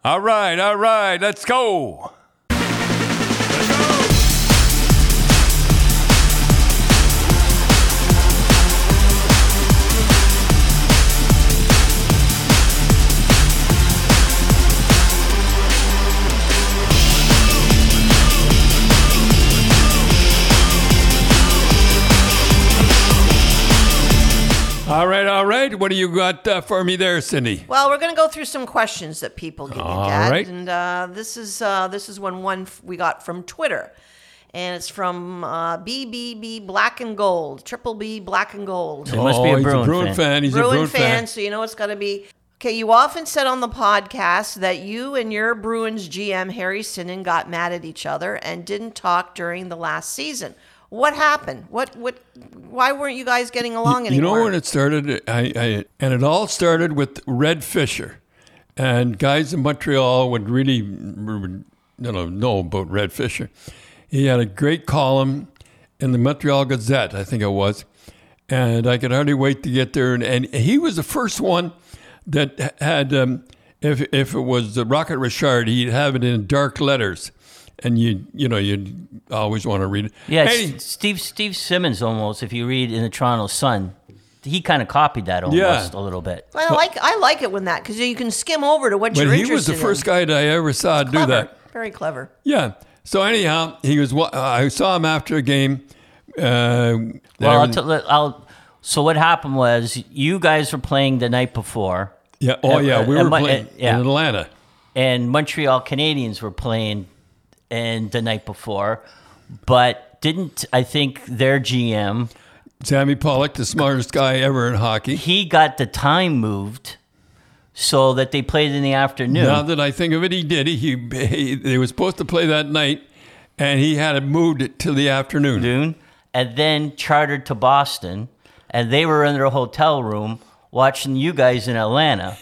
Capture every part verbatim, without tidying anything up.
All right, all right, let's go. All right, all right. What do you got uh, for me there, Cindy? Well, we're going to go through some questions that people give you, All Dad. right. And uh, this is uh, this is one one we got from Twitter, and it's from uh, B B B Black and Gold, Triple B Black and Gold. It must be a he's Bruin a Bruin fan. fan. He's Bruin, a Bruin fan, fan. so you know it's got to be. Okay, you often said on the podcast that you and your Bruins G M, Harry Sinnen, got mad at each other and didn't talk during the last season. What happened? What? What? Why weren't you guys getting along You anymore? know when it started? I, I and it all started with Red Fisher, and guys in Montreal would really, you know, know about Red Fisher. He had a great column in the Montreal Gazette, I think it was, and I could hardly wait to get there. And, and he was the first one that had, um, if if it was the Rocket Richard, he'd have it in dark letters. And you, you know, you always want to read it. Yeah, Hey, S- Steve Steve Simmons almost. If you read in the Toronto Sun, he kind of copied that almost Yeah. a little bit. I like I like it when that because you can skim over to what but you're he interested was the in. first guy that I ever saw do Clever. that. Very clever. Yeah. So anyhow, he was. wa- I saw him after a game. Uh, that Well, I'll, everything- t- I'll. So what happened was you guys were playing the night before, yeah. Oh uh, yeah, we uh, were Mon- playing uh, yeah. in Atlanta. and Montreal Canadiens were playing, and the night before, but didn't I think their G M? Sammy Pollock, the smartest guy ever in hockey. He got the time moved so that they played in the afternoon. Now that I think of it, he did. He, he they were supposed to play that night, and he had it moved it till the afternoon. Afternoon, and then chartered to Boston, and they were in their hotel room watching you guys in Atlanta.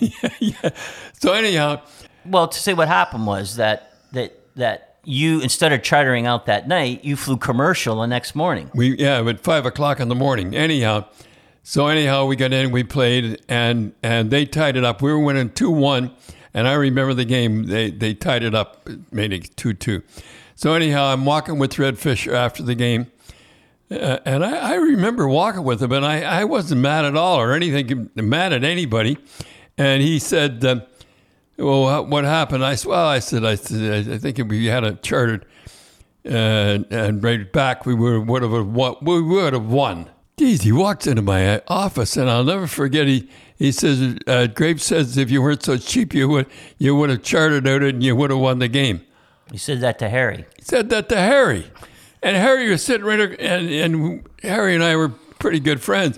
So anyhow, Well, to say what happened was that that that you, instead of chartering out that night, you flew commercial the next morning. we yeah, at five o'clock in the morning. Anyhow, so anyhow, we got in, we played, and and they tied it up. We were winning two one, and I remember the game. They they tied it up, made it two two. So anyhow, I'm walking with Red Fisher after the game, uh, and I, I remember walking with him, and I, I wasn't mad at all or anything, mad at anybody. And he said, uh, "Well, what happened?" I said, "Well, I said, I said, I think if we had it chartered, uh, and right back, we would would have won. We would have won." Geez, he walks into my office, and I'll never forget. He he says, uh, "Graves says if you weren't so cheap, you would you would have chartered out and you would have won the game." You said that to Harry. He said that to Harry, and Harry was sitting right, there, and and Harry and I were pretty good friends,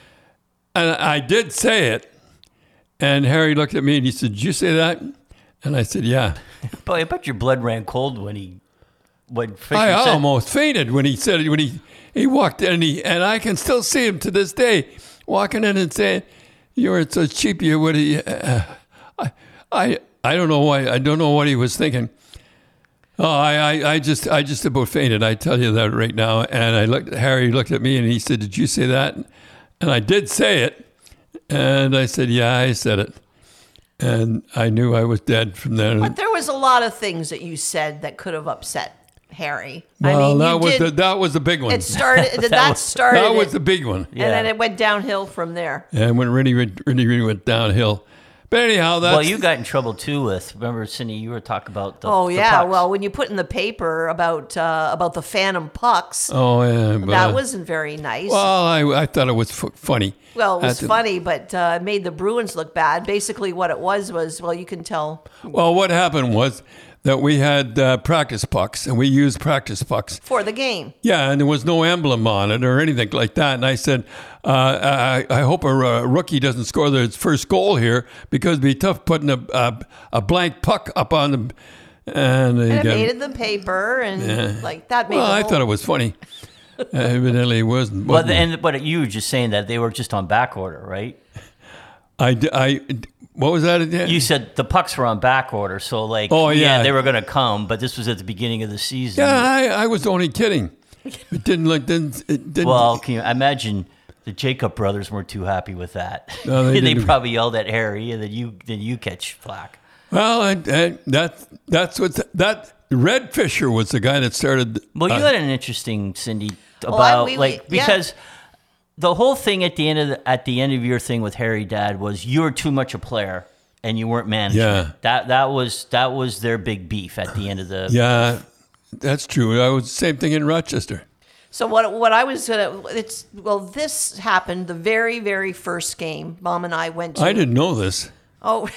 and I did say it, and Harry looked at me and he said, "Did you say that?" And I said, "Yeah." But I bet your blood ran cold when he when Fisher I said, almost fainted when he said it, when he, he walked in, and, he, and I can still see him to this day walking in and saying, "You were so cheap, you would have." Uh, I, I I don't know why. I don't know what he was thinking. Oh, I, I, I just I just about fainted. I tell you that right now. And I looked. Harry looked at me and he said, "Did you say that?" And I did say it. And I said, "Yeah, I said it." And I knew I was dead from there. But there was a lot of things that you said that could have upset Harry. Well, I mean, that you was did, the, that was the big one. it started. that, That was- started. That was it, the big one. and then it went downhill from there. And when really, really, really went downhill. But anyhow, that's well, you got in trouble too with, remember, Cindy, you were talking about the Oh the yeah. pucks. Well, when you put in the paper about uh, about the Phantom pucks, Oh yeah, but, that wasn't very nice. Well, I, I thought it was f- funny. Well, it was At the- funny, but uh, it made the Bruins look bad. Basically, what it was was, well, you can tell. Well, what happened was that we had uh, practice pucks, and we used practice pucks. For the game. Yeah, and there was no emblem on it or anything like that. And I said, uh, I, I hope a uh, rookie doesn't score their first goal here because it'd be tough putting a a, a blank puck up on the. And, And it again, made it the paper, and like that made well, the I whole- thought it was funny. uh, evidently, it wasn't. But wasn't the, it? and but you were just saying that they were just on back order, right? I, d- I, what was that again? You said the pucks were on back order, so like, Oh, yeah. they were going to come, but this was at the beginning of the season. Yeah, I, I was only kidding. It didn't look. Didn't, it didn't. Well, can you imagine the Jacob brothers weren't too happy with that? No, they they didn't. probably yelled at Harry, and then you then you catch flack. Well, and, and that that's what the, that Red Fisher was the guy that started. Well, you uh, had an interesting, Cindy, about Well, I- we- like we- yeah. because the whole thing at the end of the, at the end of your thing with Harry Dad was you were too much a player and you weren't managing. Yeah. That that was that was their big beef at the end of the. Yeah, that's true. I was same thing in Rochester. So what what I was gonna it's well this happened the very very first game Mom and I went to. I didn't know this. Oh,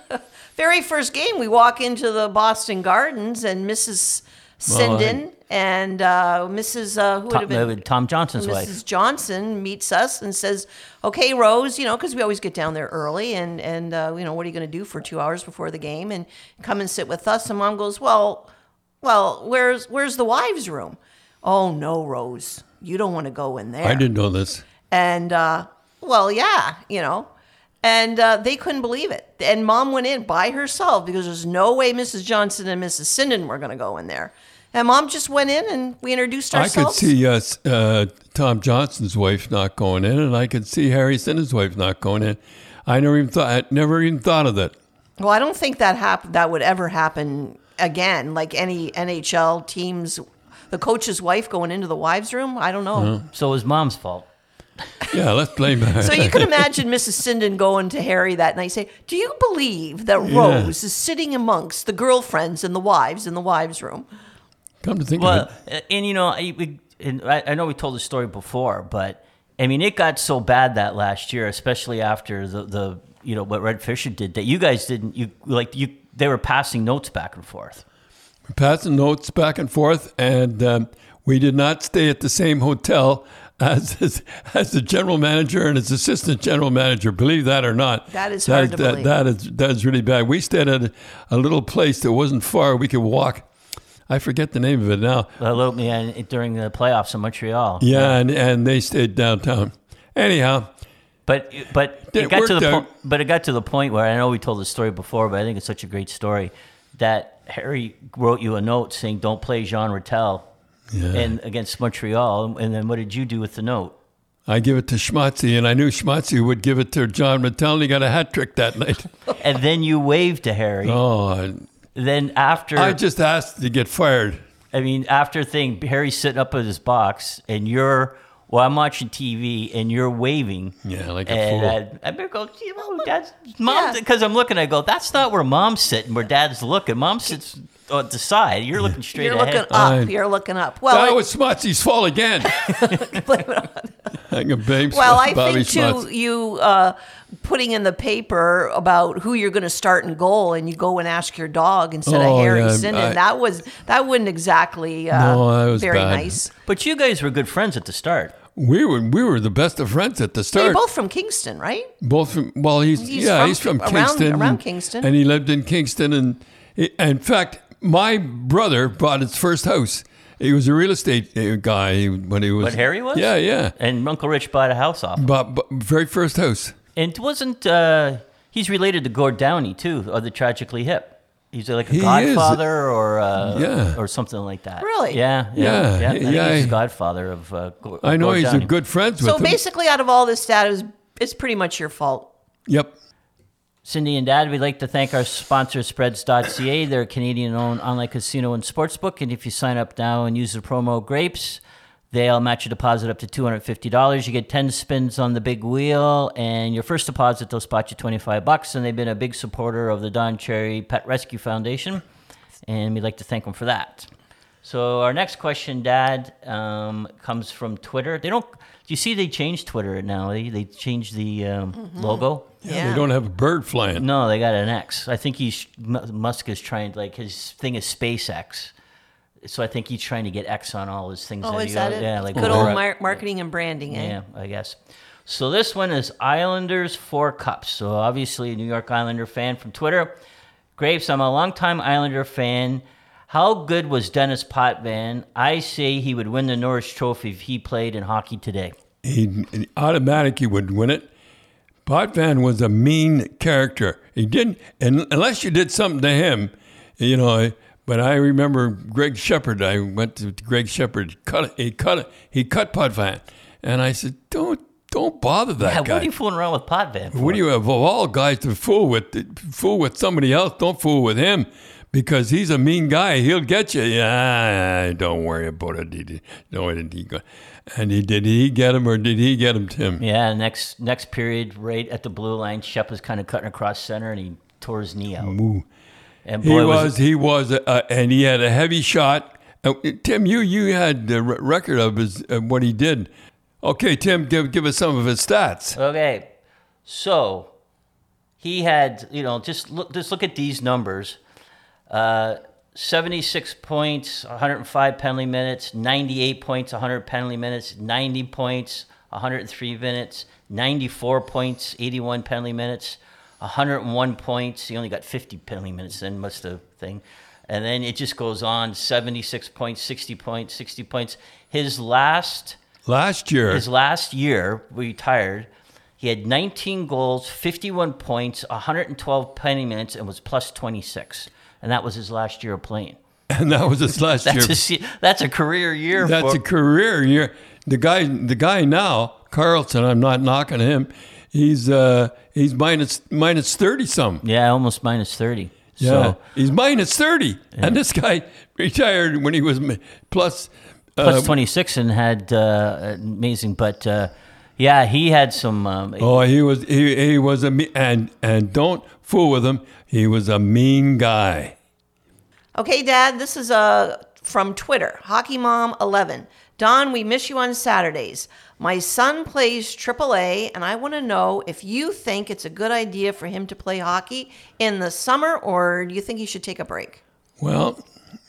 very first game we walk into the Boston Gardens and Missus Sinden and uh, Missus Uh, who would Tom, have been uh, Tom Johnson's Missus wife. Johnson meets us and says, "Okay, Rose, you know, because we always get down there early, and and uh, you know, what are you going to do for two hours before the game? And come and sit with us." And Mom goes, "Well, well, where's where's the wives' room?" "Oh no, Rose, you don't want to go in there." I didn't know this. And uh, well, yeah, you know. And uh, they couldn't believe it. And Mom went in by herself because there's no way Missus Johnson and Missus Sinden were going to go in there. And Mom just went in and we introduced I ourselves. could see uh, s- uh, Tom Johnson's wife not going in, and I could see Harry Sinden's wife not going in. I never even thought. I never even thought of that. Well, I don't think that hap- that would ever happen again. Like any N H L teams, the coach's wife going into the wives' room. I don't know. So it was Mom's fault. Yeah, let's blame her. So you can imagine Missus Sinden going to Harry that night, say, "Do you believe that Yeah. Rose is sitting amongst the girlfriends and the wives in the wives' room?" Come to think Well, of it, and you know, I, we, and I, I know we told the story before, but I mean, it got so bad that last year, especially after the, the you know what Red Fisher did, that you guys didn't you like you they were passing notes back and forth. we're passing notes back and forth, and um, we did not stay at the same hotel as his, as the general manager and his assistant general manager. Believe that or not, That is hard to that, believe. That is that is really bad. We stayed at a, a little place that wasn't far. We could walk. I forget the name of it now. A little, yeah, during the playoffs in Montreal. Yeah, and, and they stayed downtown. Anyhow, But but It it got to worked the out. point. But it got to the point where I know we told the story before, but I think it's such a great story that Harry wrote you a note saying, "Don't play Jean Rattel Yeah. and against Montreal." And then what did you do with the note? I give it to Schmatzy, and I knew Schmatzy would give it to John Rattel, and he got a hat trick that night. And then you waved to Harry. Oh, I, Then after, I just asked to get fired. I mean, after thing, Harry's sitting up in his box, and you're, well, I'm watching T V, and you're waving. Yeah, like a and fool. I, I better go, "Gee, Mom, Dad's, Mom," Yeah. because I'm looking, I go, that's not where Mom's sitting, where Dad's looking. Mom sits at the side. You're looking straight You're ahead. looking up. I- You're looking up. Well, that it- was Schmatzy's fault again. I can blame well, I Bobby think too, Schmatz. you uh, putting in the paper about who you're going to start in goal, and you go and ask your dog instead Oh, of Harry yeah, Sinden. I- that was that wouldn't exactly uh, No, that was very bad. nice. But you guys were good friends at the start. We were we were the best of friends at the You're start. both from Kingston, right? Both from well, he's, He's yeah, from he's from around- Kingston, around and- Kingston. and he lived in Kingston. And he- in fact, my brother bought his first house. He was a real estate uh, guy when he was. What, Harry was? Yeah, yeah. And Uncle Rich bought a house off him. But, but very first house. And wasn't, uh, he's related to Gord Downey, too, of the Tragically Hip. He's like a He is. godfather or uh, Yeah. or something like that. Really? Yeah. Yeah, Yeah. yeah. I think yeah. he's the godfather of uh, Gord, I know Gord he's Downey. a good friends with So him. basically, out of all this data, it's, it's pretty much your fault. Yep. Cindy and Dad, we'd like to thank our sponsor, spreads dot c a. They're a Canadian-owned online casino and sportsbook. And if you sign up now and use the promo GRAPES, they'll match your deposit up to two hundred fifty dollars. You get ten spins on the big wheel, and your first deposit, they'll spot you twenty-five bucks. And they've been a big supporter of the Don Cherry Pet Rescue Foundation, and we'd like to thank them for that. So our next question, Dad, um, comes from Twitter. They don't. Do you see they changed Twitter now? They they changed the um, logo. Yeah, They don't have a bird flying. No, they got an X. I think he's M- Musk is trying like his thing is SpaceX, so I think he's trying to get X on all his things. Oh, that is he that got. it? Yeah, like Good over- old mar- marketing and branding, eh? Yeah, I guess. So this one is Islanders four cups. So obviously a New York Islander fan from Twitter. Graves, I'm a longtime Islander fan. How good was Dennis Potvin? I say he would win the Norris Trophy if he played in hockey today. He, he automatic he would win it. Potvin was a mean character. He didn't, and unless you did something to him, you know. But I remember Greg Shepard. I went to Greg Shepard. Cut he cut he cut Potvin, and I said, "Don't don't bother that Yeah, guy. what are you fooling around with Potvin for? What do you have? Of all guys to fool with, fool with somebody else, don't fool with him because he's a mean guy. He'll get you. Yeah, don't worry about it. Did he, no, did he go? And he, did he get him or did he get him, Tim? Yeah, next next period, right at the blue line, Shep was kind of cutting across center, and he tore his knee out. Ooh. And He boy, was, he was, uh, and he had a heavy shot. Uh, Tim, you you had the r- record of his uh, what he did. Okay, Tim, give give us some of his stats. Okay, so he had, you know, just look, just look at these numbers: uh, seventy-six points, one hundred five penalty minutes; ninety-eight points, one hundred penalty minutes; ninety points, one hundred three minutes; ninety-four points, eighty-one penalty minutes; one hundred one points. He only got fifty penalty minutes then, must have thing. And then it just goes on: seventy-six points, sixty points, sixty points. His last. Last year, His last year, retired, he had nineteen goals, fifty-one points, one hundred twelve penalty minutes, and was plus twenty-six. And that was his last year of playing. and that was his last That's year. a se- that's a career year. That's for, a career year. The guy, the guy now, Carlson. I'm not knocking him. He's uh, he's minus minus thirty some. yeah, almost minus thirty. Yeah, So he's minus thirty, and this guy retired when he was m- plus. plus uh, twenty-six and had uh, amazing, but uh, yeah, he had some. Um, Oh, he was he, he was a me- and and don't fool with him. He was a mean guy. Okay, Dad, this is uh, from Twitter. Hockey Mom eleven. Don, we miss you on Saturdays. My son plays triple A, and I want to know if you think it's a good idea for him to play hockey in the summer, or do you think he should take a break? Well,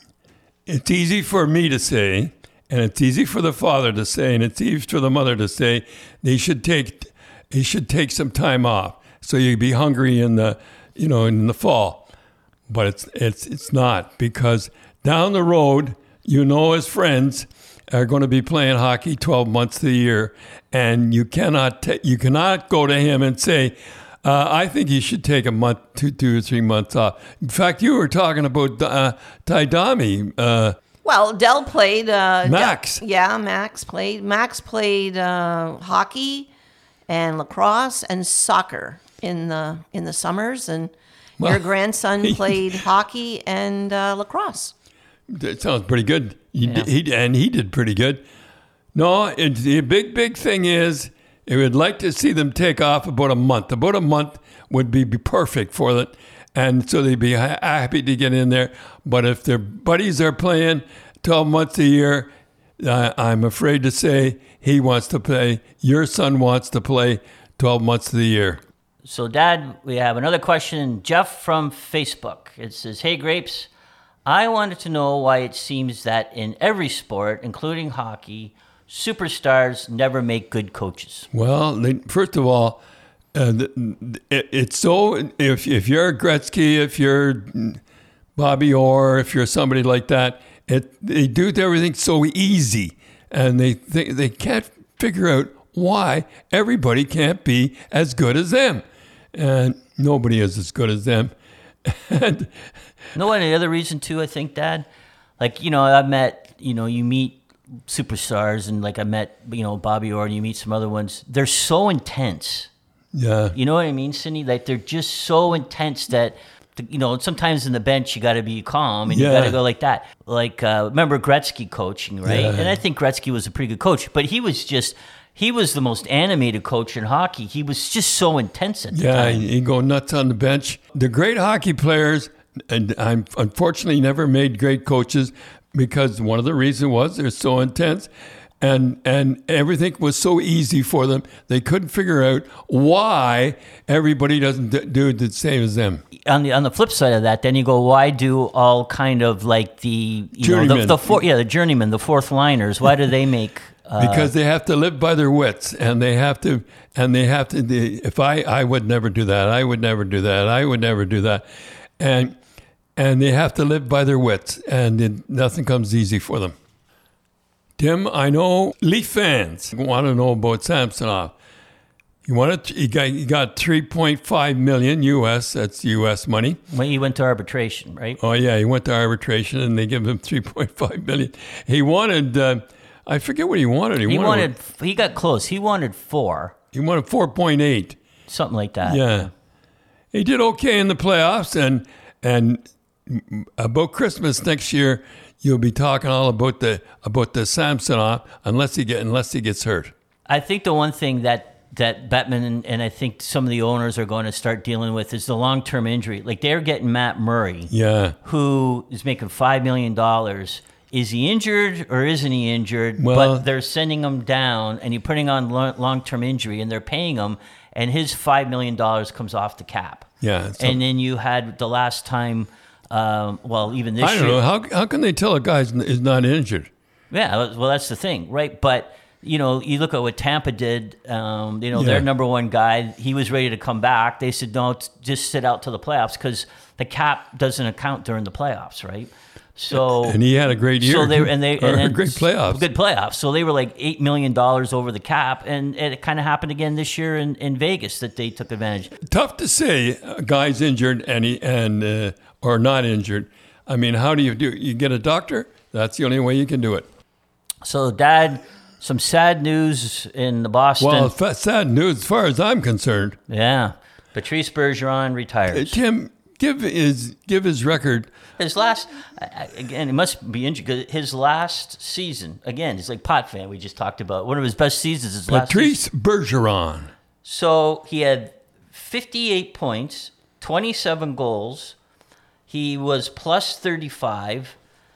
it's easy for me to say, and it's easy for the father to say, and it's easy for the mother to say. They should take he should take some time off, so you'd be hungry in the you know in the fall. But it's it's it's not, because down the road, you know, his friends are going to be playing hockey twelve months a year, and you cannot ta- you cannot go to him and say, uh, I think you should take a month, two, two or three months off. In fact, you were talking about uh, Taidami. Uh, Well, Dell played. Uh, Max. Del- yeah, Max played. Max played uh, hockey and lacrosse and soccer in the in the summers, and Well, your grandson played hockey and uh, lacrosse. That sounds pretty good. He, Yeah. he and he did pretty good. No, it, the big big thing is, I would like to see them take off about a month. About a month would be, be perfect for it, and so they'd be ha- happy to get in there. But if their buddies are playing twelve months a year, uh, I'm afraid to say he wants to play. Your son wants to play twelve months of the year. So, Dad, we have another question. Jeff from Facebook. It says, "Hey, Grapes, I wanted to know why it seems that in every sport, including hockey, superstars never make good coaches." Well, they, first of all, uh, the, it, it's so if if you're Gretzky, if you're Bobby Orr, if you're somebody like that, it they do everything so easy, and they they, they can't figure out why everybody can't be as good as them, and nobody is as good as them. And No, and the other reason too, I think, Dad, like, you know, I've met, you know, you meet superstars, and like I met, you know, Bobby Orr, and you meet some other ones. They're so intense. yeah, You know what I mean, Cindy? Like, they're just so intense that, you know, sometimes in the bench you got to be calm and you Yeah. got to go like that. Like, uh, remember Gretzky coaching, right? Yeah. And I think Gretzky was a pretty good coach, but he was just, he was the most animated coach in hockey. He was just so intense at the yeah, time. he go nuts on the bench. The great hockey players, and I'm unfortunately never made great coaches, because one of the reasons was they're so intense, and and everything was so easy for them. They couldn't figure out why everybody doesn't d- do the same as them. On the on the flip side of that, then you go, why do all kind of like the you know the, Journeymen. the four, yeah the journeymen, the fourth liners? Why do they make? Uh, Because they have to live by their wits, and they have to, and they have to. They, if I, I would never do that. I would never do that. I would never do that, and and they have to live by their wits, and it, nothing comes easy for them. Tim, I know Leaf fans want to know about Samsonov. He wanted, he got, he got three point five million U S. That's U S money. when he went to arbitration, right? Oh yeah, he went to arbitration, and they give him three point five million. He wanted. Uh, I forget what he wanted. He, He wanted, wanted. He got close. He wanted four, he wanted four point eight. something like that. Yeah. He did okay in the playoffs, and and about Christmas next year, you'll be talking all about the about the Samsonov unless he get unless he gets hurt. I think the one thing that that Bettman and, and I think some of the owners are going to start dealing with is the long term injury. Like they're getting Matt Murray, Yeah. who is making five million dollars. Is he injured or isn't he injured? Well- but they're sending him down, and you're putting on long term injury, and they're paying him, and his five million dollars comes off the cap. Yeah. So, And then you had the last time, um, well, even this I don't year. know how how can they tell a guy is not injured? Yeah, well, that's the thing, right? But you know, you look at what Tampa did. Um, you know, Yeah. their number one guy, he was ready to come back. They said, no, t- just sit out to the playoffs because the cap doesn't account during the playoffs, right? So And he had a great year. So they and they or and then great playoffs. good playoffs. So they were like eight million dollars over the cap, and it kind of happened again this year in, in Vegas that they took advantage. Tough to say a guy's injured and he, and uh, or not injured. I mean, how do you do? You get a doctor. That's the only way you can do it. So, Dad, some sad news in the Boston. Well, fa- sad news as far as I'm concerned. yeah, Patrice Bergeron retires. Tim, give his give his record. His last, I- I- again, it must be injured because his last season, again, he's like Potvin we just talked about. One of his best seasons is last season. Patrice Bergeron. So he had fifty-eight points, twenty-seven goals. He was plus thirty-five,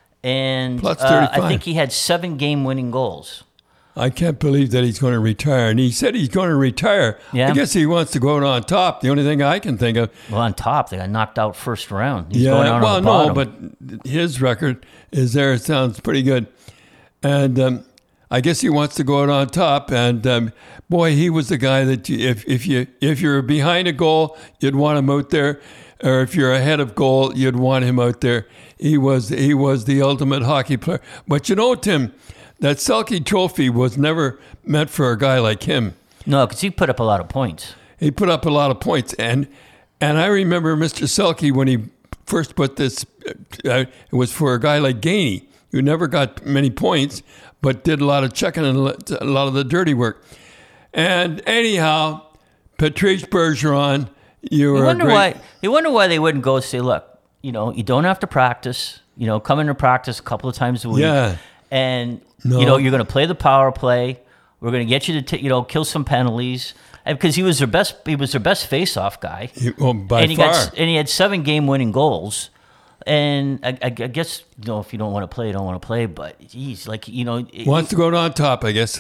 and Plus uh, I thirty-five. think he had seven game-winning goals. I can't believe that he's going to retire. And he said he's going to retire. Yeah. I guess he wants to go out on top. The only thing I can think of. Well, on top, they got knocked out first round. He's going out well, on the no, bottom. but his record is there. It sounds pretty good. And um, I guess he wants to go out on top. And um, boy, he was the guy that you, if if you if you're behind a goal, you'd want him out there, or if you're ahead of goal, you'd want him out there. He was he was the ultimate hockey player. But you know, Tim, that Selke Trophy was never meant for a guy like him. No, because he put up a lot of points. He put up a lot of points, and and I remember Mister Selke when he first put this. Uh, it was for a guy like Gainey, who never got many points, but did a lot of checking and a lot of the dirty work. And anyhow, Patrice Bergeron, you You were a wonder great. why. You wonder why they wouldn't go say, look, you know, you don't have to practice. You know, come into practice a couple of times a week. Yeah. And No. you know, you're going to play the power play. We're going to get you to, t- you know, kill some penalties. And because he was their best, he was their best face-off guy. He- well, by and he far. got, and he had seven game-winning goals. And I, I, I guess, you know, if you don't want to play, you don't want to play. But geez, like, you know, it- Wants to go on top, I guess.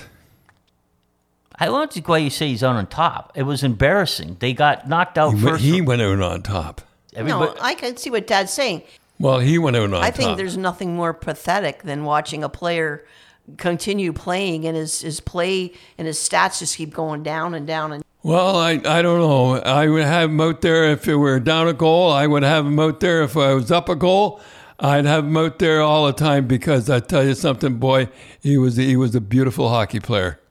I don't think why you say he's on on top. It was embarrassing. They got knocked out He, went, first. he went out on top. Everybody, No, I can see what Dad's saying. Well, he went out on I top. think there's nothing more pathetic than watching a player continue playing and his, his play and his stats just keep going down and down. And Well, I I don't know. I would have him out there if it were down a goal. I would have him out there if I was up a goal. I'd have him out there all the time because I tell you something, boy, he was he was a beautiful hockey player.